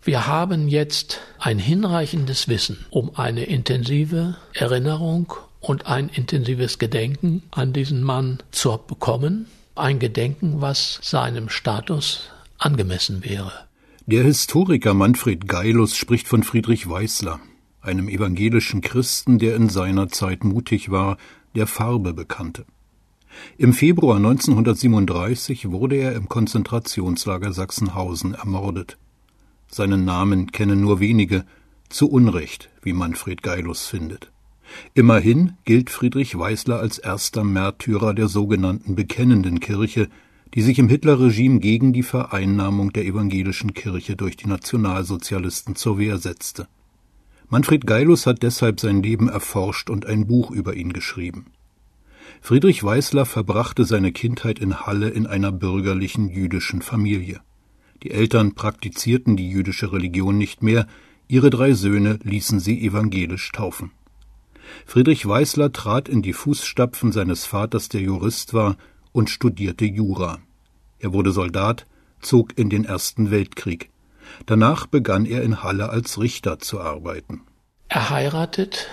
Wir haben jetzt ein hinreichendes Wissen, um eine intensive Erinnerung und ein intensives Gedenken an diesen Mann zu bekommen. Ein Gedenken, was seinem Status angemessen wäre. Der Historiker Manfred Geilus spricht von Friedrich Weißler, einem evangelischen Christen, der in seiner Zeit mutig war, der Farbe bekannte. Im Februar 1937 wurde er im Konzentrationslager Sachsenhausen ermordet. Seinen Namen kennen nur wenige, zu Unrecht, wie Manfred Geilus findet. Immerhin gilt Friedrich Weißler als erster Märtyrer der sogenannten Bekennenden Kirche, die sich im Hitlerregime gegen die Vereinnahmung der evangelischen Kirche durch die Nationalsozialisten zur Wehr setzte. Manfred Geilus hat deshalb sein Leben erforscht und ein Buch über ihn geschrieben. Friedrich Weißler verbrachte seine Kindheit in Halle in einer bürgerlichen jüdischen Familie. Die Eltern praktizierten die jüdische Religion nicht mehr, ihre 3 Söhne ließen sie evangelisch taufen. Friedrich Weißler trat in die Fußstapfen seines Vaters, der Jurist war, und studierte Jura. Er wurde Soldat, zog in den Ersten Weltkrieg. Danach begann er in Halle als Richter zu arbeiten. Er heiratet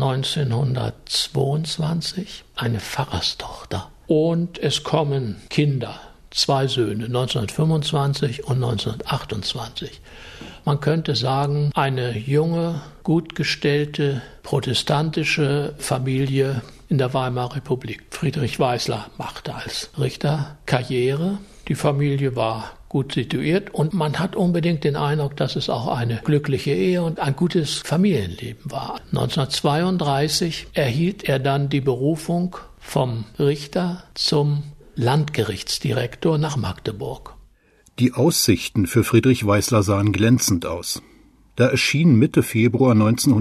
1922 eine Pfarrerstochter und es kommen Kinder. 2 Söhne, 1925 und 1928. Man könnte sagen, eine junge, gut gestellte, protestantische Familie in der Weimarer Republik. Friedrich Weißler machte als Richter Karriere. Die Familie war gut situiert und man hat unbedingt den Eindruck, dass es auch eine glückliche Ehe und ein gutes Familienleben war. 1932 erhielt er dann die Berufung vom Richter zum Landgerichtsdirektor nach Magdeburg. Die Aussichten für Friedrich Weißler sahen glänzend aus. Da erschien Mitte Februar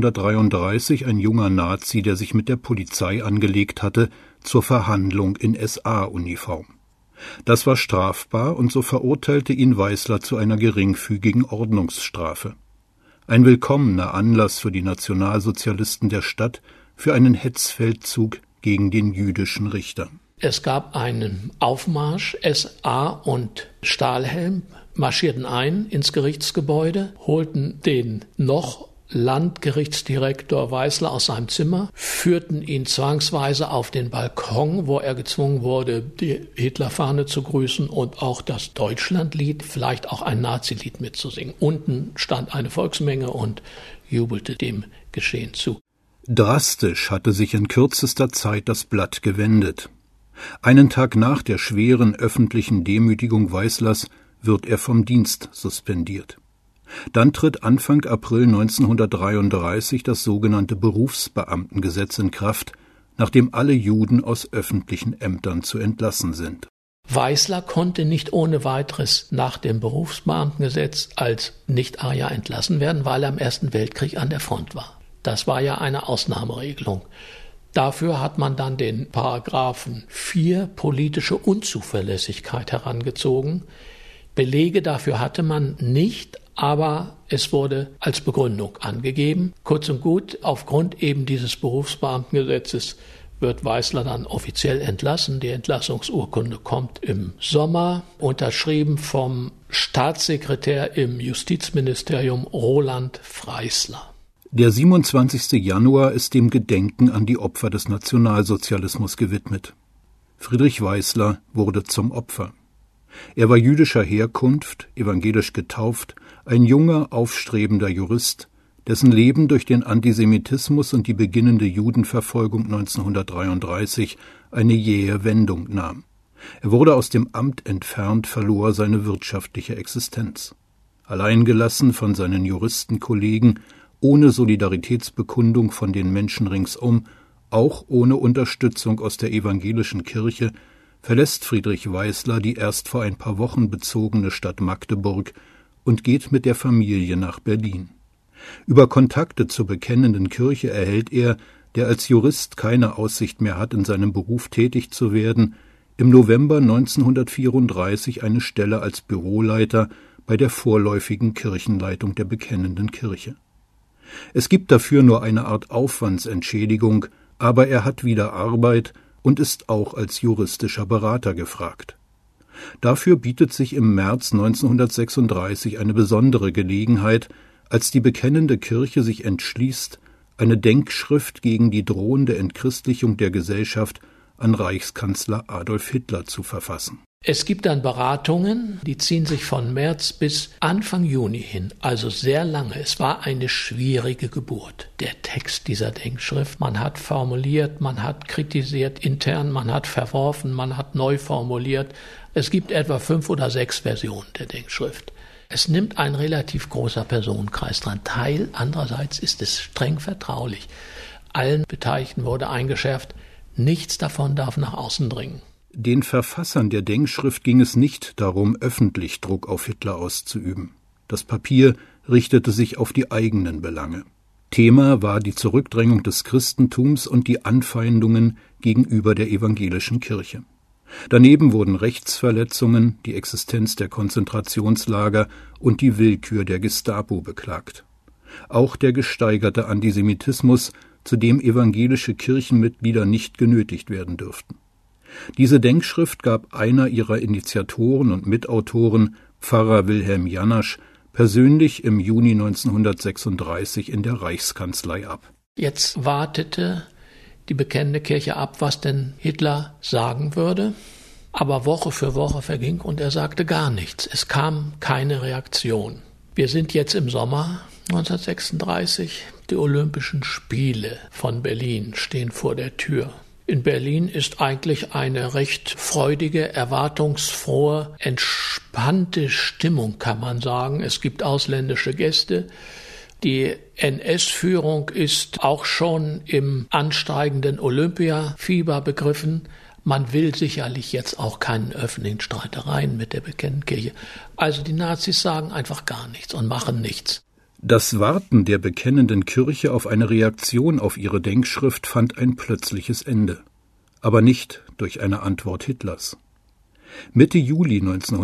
1933 ein junger Nazi, der sich mit der Polizei angelegt hatte, zur Verhandlung in SA-Uniform. Das war strafbar und so verurteilte ihn Weißler zu einer geringfügigen Ordnungsstrafe. Ein willkommener Anlass für die Nationalsozialisten der Stadt für einen Hetzfeldzug gegen den jüdischen Richter. Es gab einen Aufmarsch, SA und Stahlhelm marschierten ein ins Gerichtsgebäude, holten den noch Landgerichtsdirektor Weißler aus seinem Zimmer, führten ihn zwangsweise auf den Balkon, wo er gezwungen wurde, die Hitlerfahne zu grüßen und auch das Deutschlandlied, vielleicht auch ein Nazilied mitzusingen. Unten stand eine Volksmenge und jubelte dem Geschehen zu. Drastisch hatte sich in kürzester Zeit das Blatt gewendet. Einen Tag nach der schweren öffentlichen Demütigung Weißlers wird er vom Dienst suspendiert. Dann tritt Anfang April 1933 das sogenannte Berufsbeamtengesetz in Kraft, nachdem alle Juden aus öffentlichen Ämtern zu entlassen sind. Weißler konnte nicht ohne weiteres nach dem Berufsbeamtengesetz als Nicht-Arier entlassen werden, weil er im Ersten Weltkrieg an der Front war. Das war ja eine Ausnahmeregelung. Dafür hat man dann den Paragraphen 4 politische Unzuverlässigkeit herangezogen. Belege dafür hatte man nicht, aber es wurde als Begründung angegeben. Kurz und gut, aufgrund eben dieses Berufsbeamtengesetzes wird Weißler dann offiziell entlassen. Die Entlassungsurkunde kommt im Sommer, unterschrieben vom Staatssekretär im Justizministerium Roland Freisler. Der 27. Januar ist dem Gedenken an die Opfer des Nationalsozialismus gewidmet. Friedrich Weißler wurde zum Opfer. Er war jüdischer Herkunft, evangelisch getauft, ein junger, aufstrebender Jurist, dessen Leben durch den Antisemitismus und die beginnende Judenverfolgung 1933 eine jähe Wendung nahm. Er wurde aus dem Amt entfernt, verlor seine wirtschaftliche Existenz. Alleingelassen von seinen Juristenkollegen, ohne Solidaritätsbekundung von den Menschen ringsum, auch ohne Unterstützung aus der evangelischen Kirche, verlässt Friedrich Weißler die erst vor ein paar Wochen bezogene Stadt Magdeburg und geht mit der Familie nach Berlin. Über Kontakte zur bekennenden Kirche erhält er, der als Jurist keine Aussicht mehr hat, in seinem Beruf tätig zu werden, im November 1934 eine Stelle als Büroleiter bei der vorläufigen Kirchenleitung der bekennenden Kirche. Es gibt dafür nur eine Art Aufwandsentschädigung, aber er hat wieder Arbeit und ist auch als juristischer Berater gefragt. Dafür bietet sich im März 1936 eine besondere Gelegenheit, als die bekennende Kirche sich entschließt, eine Denkschrift gegen die drohende Entchristlichung der Gesellschaft an Reichskanzler Adolf Hitler zu verfassen. Es gibt dann Beratungen, die ziehen sich von März bis Anfang Juni hin, also sehr lange. Es war eine schwierige Geburt, der Text dieser Denkschrift. Man hat formuliert, man hat kritisiert intern, man hat verworfen, man hat neu formuliert. Es gibt etwa 5 oder 6 Versionen der Denkschrift. Es nimmt ein relativ großer Personenkreis dran teil. Andererseits ist es streng vertraulich. Allen Beteiligten wurde eingeschärft, nichts davon darf nach außen dringen. Den Verfassern der Denkschrift ging es nicht darum, öffentlich Druck auf Hitler auszuüben. Das Papier richtete sich auf die eigenen Belange. Thema war die Zurückdrängung des Christentums und die Anfeindungen gegenüber der evangelischen Kirche. Daneben wurden Rechtsverletzungen, die Existenz der Konzentrationslager und die Willkür der Gestapo beklagt. Auch der gesteigerte Antisemitismus, zu dem evangelische Kirchenmitglieder nicht genötigt werden dürften. Diese Denkschrift gab einer ihrer Initiatoren und Mitautoren, Pfarrer Wilhelm Janasch, persönlich im Juni 1936 in der Reichskanzlei ab. Jetzt wartete die bekennende Kirche ab, was denn Hitler sagen würde. Aber Woche für Woche verging und er sagte gar nichts. Es kam keine Reaktion. Wir sind jetzt im Sommer 1936. Die Olympischen Spiele von Berlin stehen vor der Tür. In Berlin ist eigentlich eine recht freudige, erwartungsfrohe, entspannte Stimmung, kann man sagen. Es gibt ausländische Gäste. Die NS-Führung ist auch schon im ansteigenden Olympiafieber begriffen. Man will sicherlich jetzt auch keinen öffentlichen Streitereien mit der bekennenden Kirche. Also die Nazis sagen einfach gar nichts und machen nichts. Das Warten der bekennenden Kirche auf eine Reaktion auf ihre Denkschrift fand ein plötzliches Ende, aber nicht durch eine Antwort Hitlers. Mitte Juli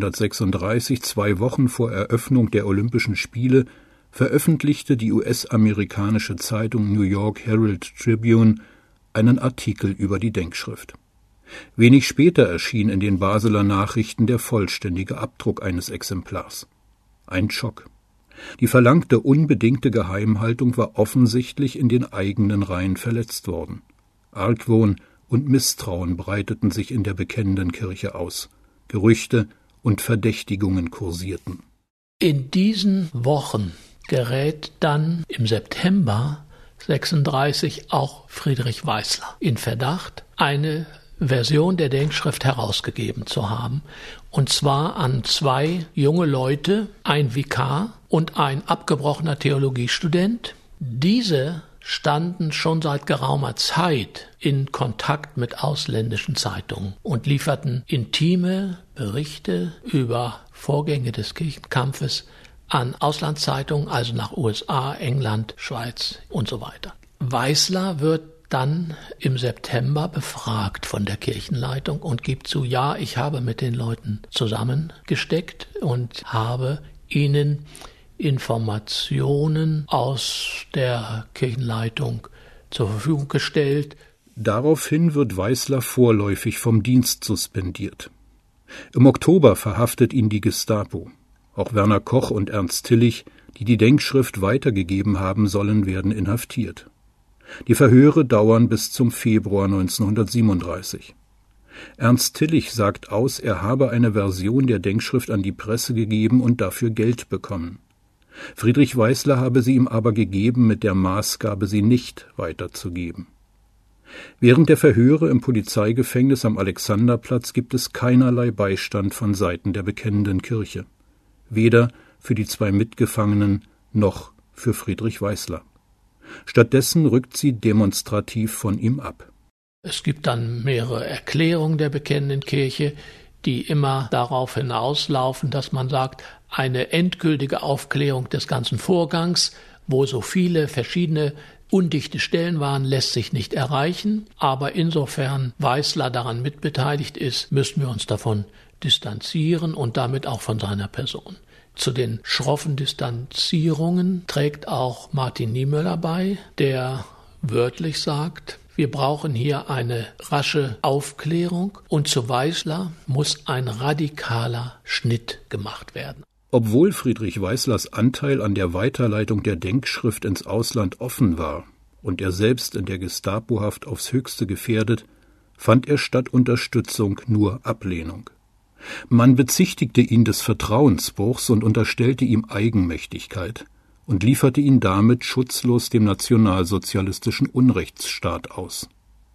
1936, 2 Wochen vor Eröffnung der Olympischen Spiele, veröffentlichte die US-amerikanische Zeitung New York Herald Tribune einen Artikel über die Denkschrift. Wenig später erschien in den Basler Nachrichten der vollständige Abdruck eines Exemplars. Ein Schock. Die verlangte unbedingte Geheimhaltung war offensichtlich in den eigenen Reihen verletzt worden. Argwohn und Misstrauen breiteten sich in der bekennenden Kirche aus. Gerüchte und Verdächtigungen kursierten. In diesen Wochen gerät dann im September 1936 auch Friedrich Weißler in Verdacht, eine Version der Denkschrift herausgegeben zu haben, und zwar an 2 junge Leute, ein Vikar und ein abgebrochener Theologiestudent. Diese standen schon seit geraumer Zeit in Kontakt mit ausländischen Zeitungen und lieferten intime Berichte über Vorgänge des Kirchenkampfes an Auslandszeitungen, also nach USA, England, Schweiz und so weiter. Weißler wird dann im September befragt von der Kirchenleitung und gibt zu, ja, ich habe mit den Leuten zusammengesteckt und habe ihnen Informationen aus der Kirchenleitung zur Verfügung gestellt. Daraufhin wird Weißler vorläufig vom Dienst suspendiert. Im Oktober verhaftet ihn die Gestapo. Auch Werner Koch und Ernst Tillich, die die Denkschrift weitergegeben haben sollen, werden inhaftiert. Die Verhöre dauern bis zum Februar 1937. Ernst Tillich sagt aus, er habe eine Version der Denkschrift an die Presse gegeben und dafür Geld bekommen. Friedrich Weißler habe sie ihm aber gegeben mit der Maßgabe, sie nicht weiterzugeben. Während der Verhöre im Polizeigefängnis am Alexanderplatz gibt es keinerlei Beistand von Seiten der bekennenden Kirche. Weder für die 2 Mitgefangenen noch für Friedrich Weißler. Stattdessen rückt sie demonstrativ von ihm ab. Es gibt dann mehrere Erklärungen der bekennenden Kirche, die immer darauf hinauslaufen, dass man sagt, eine endgültige Aufklärung des ganzen Vorgangs, wo so viele verschiedene undichte Stellen waren, lässt sich nicht erreichen. Aber insofern Weißler daran mitbeteiligt ist, müssen wir uns davon distanzieren und damit auch von seiner Person. Zu den schroffen Distanzierungen trägt auch Martin Niemöller bei, der wörtlich sagt, Wir brauchen hier eine rasche Aufklärung und zu Weißler muss ein radikaler Schnitt gemacht werden. Obwohl Friedrich Weißlers Anteil an der Weiterleitung der Denkschrift ins Ausland offen war und er selbst in der Gestapohaft aufs Höchste gefährdet, fand er statt Unterstützung nur Ablehnung. Man bezichtigte ihn des Vertrauensbruchs und unterstellte ihm Eigenmächtigkeit und lieferte ihn damit schutzlos dem nationalsozialistischen Unrechtsstaat aus.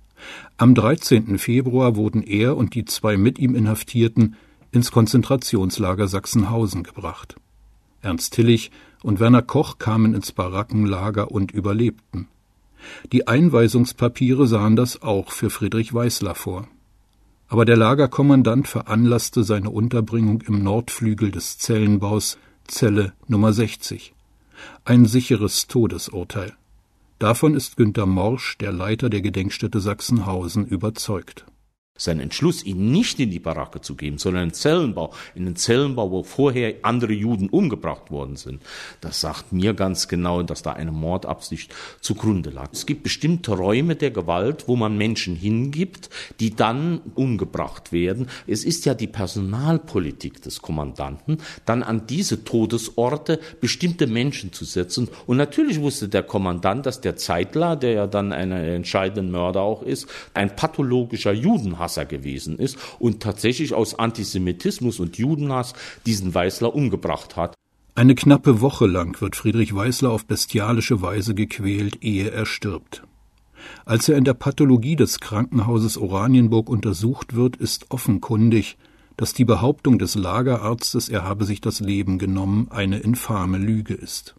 Am 13. Februar wurden er und die 2 mit ihm Inhaftierten ins Konzentrationslager Sachsenhausen gebracht. Ernst Tillich und Werner Koch kamen ins Barackenlager und überlebten. Die Einweisungspapiere sahen das auch für Friedrich Weißler vor. Aber der Lagerkommandant veranlasste seine Unterbringung im Nordflügel des Zellenbaus, Zelle Nummer 60. Ein sicheres Todesurteil. Davon ist Günter Morsch, der Leiter der Gedenkstätte Sachsenhausen, überzeugt. Sein Entschluss, ihn nicht in die Baracke zu geben, sondern in den Zellenbau, wo vorher andere Juden umgebracht worden sind, das sagt mir ganz genau, dass da eine Mordabsicht zugrunde lag. Es gibt bestimmte Räume der Gewalt, wo man Menschen hingibt, die dann umgebracht werden. Es ist ja die Personalpolitik des Kommandanten, dann an diese Todesorte bestimmte Menschen zu setzen. Und natürlich wusste der Kommandant, dass der Zeitler, der ja dann ein entscheidender Mörder auch ist, ein pathologischer Judenhasser gewesen ist und tatsächlich aus Antisemitismus und Judenhass diesen Weißler umgebracht hat. Eine knappe Woche lang wird Friedrich Weißler auf bestialische Weise gequält, ehe er stirbt. Als er in der Pathologie des Krankenhauses Oranienburg untersucht wird, ist offenkundig, dass die Behauptung des Lagerarztes, er habe sich das Leben genommen, eine infame Lüge ist.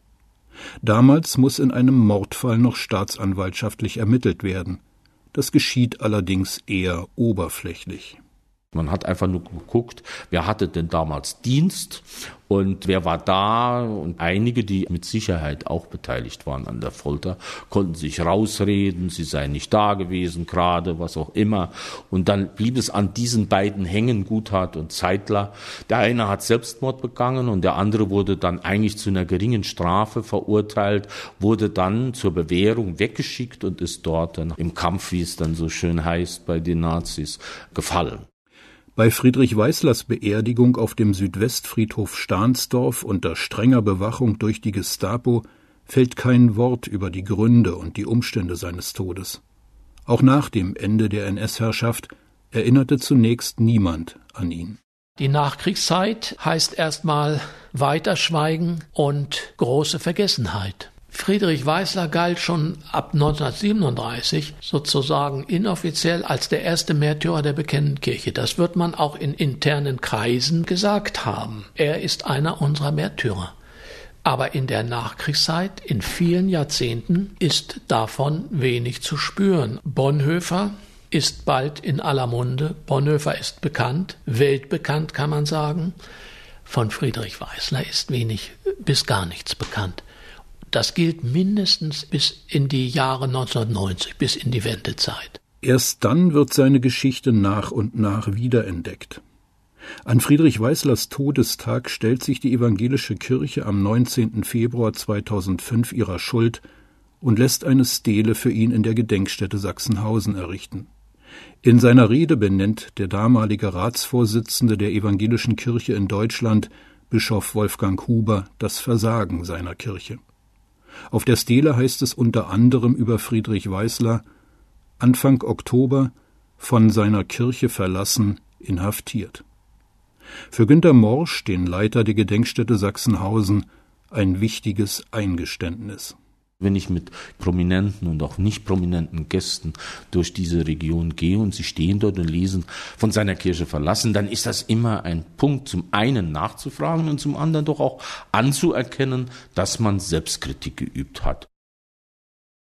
Damals muss in einem Mordfall noch staatsanwaltschaftlich ermittelt werden. Das geschieht allerdings eher oberflächlich. Man hat einfach nur geguckt, wer hatte denn damals Dienst und wer war da, und einige, die mit Sicherheit auch beteiligt waren an der Folter, konnten sich rausreden, sie seien nicht da gewesen gerade, was auch immer. Und dann blieb es an diesen beiden hängen, Guthart und Zeitler. Der eine hat Selbstmord begangen und der andere wurde dann eigentlich zu einer geringen Strafe verurteilt, wurde dann zur Bewährung weggeschickt und ist dort dann im Kampf, wie es dann so schön heißt, bei den Nazis gefallen. Bei Friedrich Weißlers Beerdigung auf dem Südwestfriedhof Stahnsdorf unter strenger Bewachung durch die Gestapo fällt kein Wort über die Gründe und die Umstände seines Todes. Auch nach dem Ende der NS-Herrschaft erinnerte zunächst niemand an ihn. Die Nachkriegszeit heißt erstmal Weiterschweigen und große Vergessenheit. Friedrich Weißler galt schon ab 1937 sozusagen inoffiziell als der erste Märtyrer der Bekennenden Kirche. Das wird man auch in internen Kreisen gesagt haben. Er ist einer unserer Märtyrer. Aber in der Nachkriegszeit, in vielen Jahrzehnten, ist davon wenig zu spüren. Bonhoeffer ist bald in aller Munde. Bonhoeffer ist bekannt, weltbekannt kann man sagen. Von Friedrich Weißler ist wenig bis gar nichts bekannt. Das gilt mindestens bis in die Jahre 1990, bis in die Wendezeit. Erst dann wird seine Geschichte nach und nach wiederentdeckt. An Friedrich Weißlers Todestag stellt sich die evangelische Kirche am 19. Februar 2005 ihrer Schuld und lässt eine Stele für ihn in der Gedenkstätte Sachsenhausen errichten. In seiner Rede benennt der damalige Ratsvorsitzende der evangelischen Kirche in Deutschland, Bischof Wolfgang Huber, das Versagen seiner Kirche. Auf der Stele heißt es unter anderem über Friedrich Weißler: Anfang Oktober, von seiner Kirche verlassen, inhaftiert. Für Günter Morsch, den Leiter der Gedenkstätte Sachsenhausen, ein wichtiges Eingeständnis. Wenn ich mit prominenten und auch nicht prominenten Gästen durch diese Region gehe und sie stehen dort und lesen, von seiner Kirche verlassen, dann ist das immer ein Punkt, zum einen nachzufragen und zum anderen doch auch anzuerkennen, dass man Selbstkritik geübt hat.